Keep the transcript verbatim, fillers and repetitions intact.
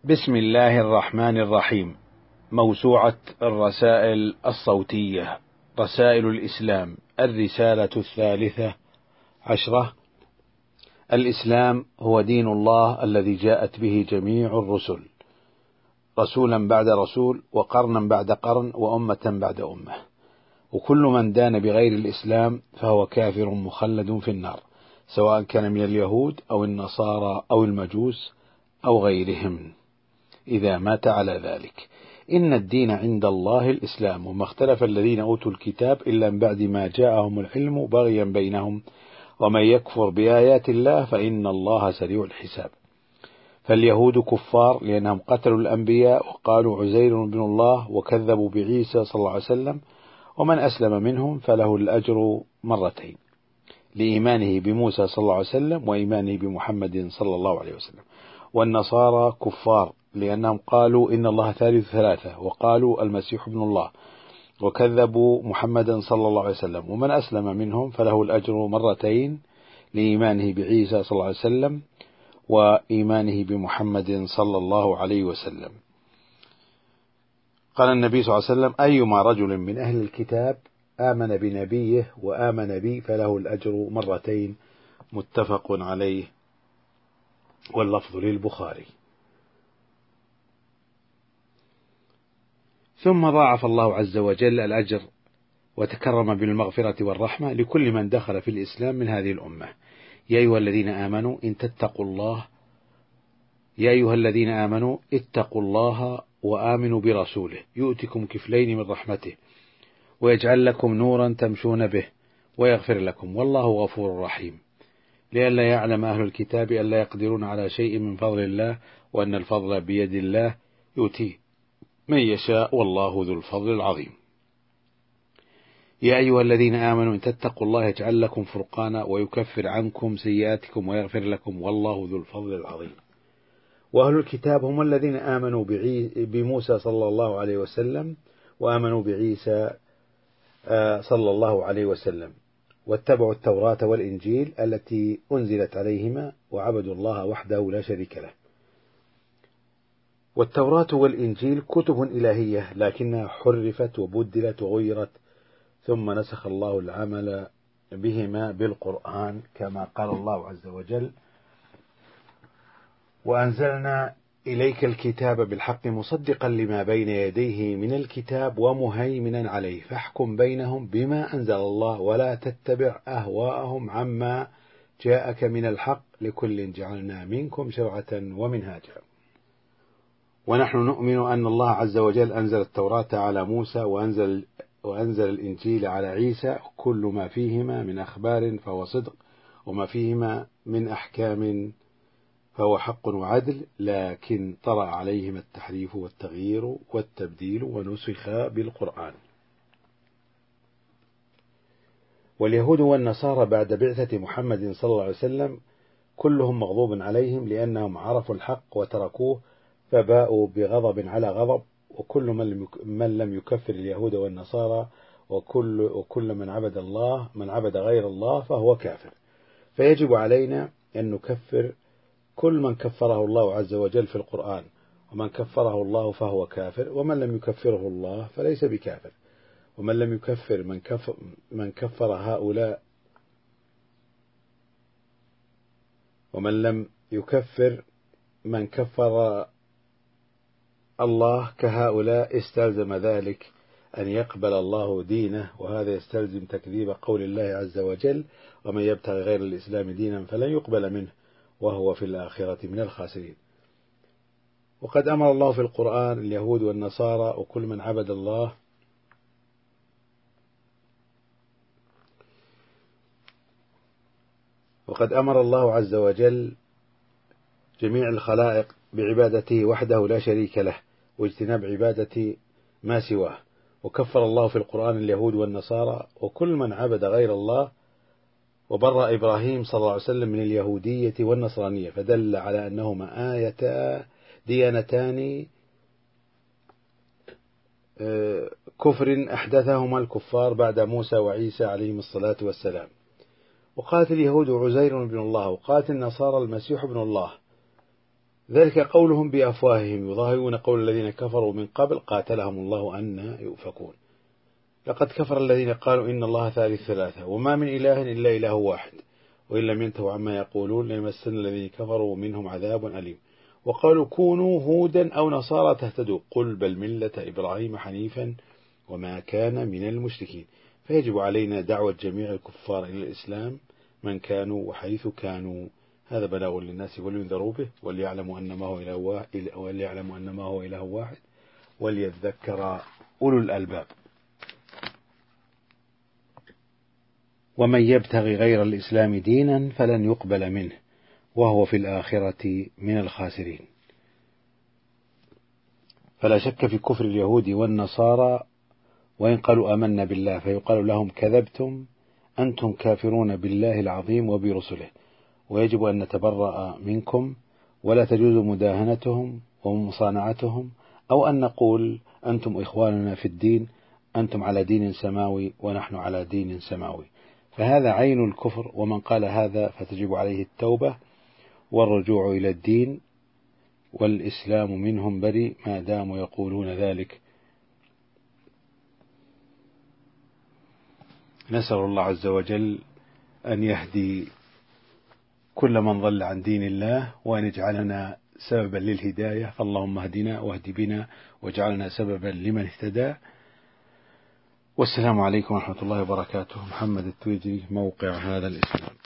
بسم الله الرحمن الرحيم. موسوعة الرسائل الصوتية، رسائل الإسلام، الرسالة الثالثة عشرة. الإسلام هو دين الله الذي جاءت به جميع الرسل، رسولا بعد رسول، وقرنا بعد قرن، وأمة بعد أمة، وكل من دان بغير الإسلام فهو كافر مخلد في النار، سواء كان من اليهود أو النصارى أو المجوس أو غيرهم إذا مات على ذلك. إن الدين عند الله الإسلام، وما اختلف الذين أوتوا الكتاب إلا من بعد ما جاءهم العلم بغيا بينهم، ومن يكفر بآيات الله فإن الله سريع الحساب. فاليهود كفار لأنهم قتلوا الأنبياء وقالوا عزير بن الله وكذبوا بعيسى صلى الله عليه وسلم، ومن أسلم منهم فله الأجر مرتين، لإيمانه بموسى صلى الله عليه وسلم وإيمانه بمحمد صلى الله عليه وسلم. والنصارى كفار لأنهم قالوا إن الله ثالث ثلاثة، وقالوا المسيح ابن الله، وكذبوا محمدا صلى الله عليه وسلم، ومن أسلم منهم فله الأجر مرتين، لإيمانه بعيسى صلى الله عليه وسلم وإيمانه بمحمد صلى الله عليه وسلم. قال النبي صلى الله عليه وسلم: أيما رجل من أهل الكتاب آمن بنبيه وآمن بي فله الأجر مرتين، متفق عليه، واللفظ للبخاري. ثم ضاعف الله عز وجل الأجر وتكرم بالمغفرة والرحمة لكل من دخل في الإسلام من هذه الأمة. يا أيها الذين آمنوا إن تتقوا الله يا أيها الذين آمنوا اتقوا الله وآمنوا برسوله يؤتكم كفلين من رحمته ويجعل لكم نورا تمشون به ويغفر لكم والله غفور رحيم. لئلا يعلم أهل الكتاب ألا يقدرون على شيء من فضل الله، وأن الفضل بيد الله يؤتيه من يشاء والله ذو الفضل العظيم. يا أيها الذين آمنوا إن تتقوا الله يجعل لكم فرقانا ويكفر عنكم سيئاتكم ويغفر لكم والله ذو الفضل العظيم. وأهل الكتاب هم الذين آمنوا بموسى صلى الله عليه وسلم وآمنوا بعيسى صلى الله عليه وسلم، واتبعوا التوراة والإنجيل التي أنزلت عليهما وعبدوا الله وحده لا شريك له. والتوراة والإنجيل كتب إلهية لكنها حرفت وبدلت وغيرت، ثم نسخ الله العمل بهما بالقرآن، كما قال الله عز وجل: وأنزلنا إليك الكتاب بالحق مصدقا لما بين يديه من الكتاب ومهيمنا عليه فاحكم بينهم بما أنزل الله ولا تتبع أهواءهم عما جاءك من الحق لكل جعلنا منكم شرعة ومنهاجا. ونحن نؤمن أن الله عز وجل أنزل التوراة على موسى وأنزل, وأنزل الإنجيل على عيسى، كل ما فيهما من أخبار فهو صدق، وما فيهما من أحكام فهو حق وعدل، لكن طرأ عليهما التحريف والتغيير والتبديل ونسخ بالقرآن. واليهود والنصارى بعد بعثة محمد صلى الله عليه وسلم كلهم مغضوب عليهم لأنهم عرفوا الحق وتركوه فباءوا بغضب على غضب، وكل من لم يكفر اليهود والنصارى وكل, وكل من عبد الله من عبد غير الله فهو كافر. فيجب علينا أن نكفر كل من كفره الله عز وجل في القرآن، ومن كفره الله فهو كافر، ومن لم يكفره الله فليس بكافر. ومن لم يكفر من كفر, من كفر هؤلاء ومن لم يكفر من كفر الله كهؤلاء استلزم ذلك أن يقبل الله دينه، وهذا يستلزم تكذيب قول الله عز وجل: ومن يبتغي غير الإسلام دينا فلن يقبل منه وهو في الآخرة من الخاسرين. وقد أمر الله في القرآن اليهود والنصارى وكل من عبد الله وقد أمر الله عز وجل جميع الخلائق بعبادته وحده لا شريك له واجتناب عبادة ما سواه. وكفر الله في القرآن اليهود والنصارى وكل من عبد غير الله، وبرأ إبراهيم صلى الله عليه وسلم من اليهودية والنصرانية، فدل على أنهما آيتا ديانتان كفر أحدثهما الكفار بعد موسى وعيسى عليهم الصلاة والسلام. وقالت اليهود عزير بن الله، وقالت النصارى المسيح ابن الله، ذلك قولهم بأفواههم يظاهرون قول الذين كفروا من قبل قاتلهم الله أن يؤفكون. لقد كفر الذين قالوا إن الله ثالث ثلاثة وما من إله إلا إله واحد وإن لم ينتهوا عما يقولون ليمسن الذين كفروا منهم عذاب أليم. وقالوا كونوا هودا أو نصارى تهتدوا قل بل ملة إبراهيم حنيفا وما كان من المشركين. فيجب علينا دعوة جميع الكفار إلى الإسلام من كانوا وحيث كانوا. هذا بلاغ للناس ولينذروا به وليعلموا أن ما هو إله واحد وليعلموا أن ما هو إله واحد وليذكر أولو الألباب. ومن يبتغي غير الإسلام دينا فلن يقبل منه وهو في الآخرة من الخاسرين. فلا شك في كفر اليهود والنصارى، وإن قالوا آمنا بالله فيقال لهم كذبتم أنتم كافرون بالله العظيم وبرسله، ويجب أن نتبرأ منكم ولا تجوز مداهنتهم ومصانعتهم، أو أن نقول أنتم إخواننا في الدين، أنتم على دين سماوي ونحن على دين سماوي، فهذا عين الكفر. ومن قال هذا فتجب عليه التوبة والرجوع إلى الدين، والإسلام منهم بريء ما داموا يقولون ذلك. نسأل الله عز وجل أن يهدي كل من ضل عن دين الله وأن يجعلنا سببا للهداية، فاللهم اهدنا واهد بنا واجعلنا سببا لمن اهتدى. والسلام عليكم ورحمة الله وبركاته. محمد التويجري، موقع هذا الإسلام.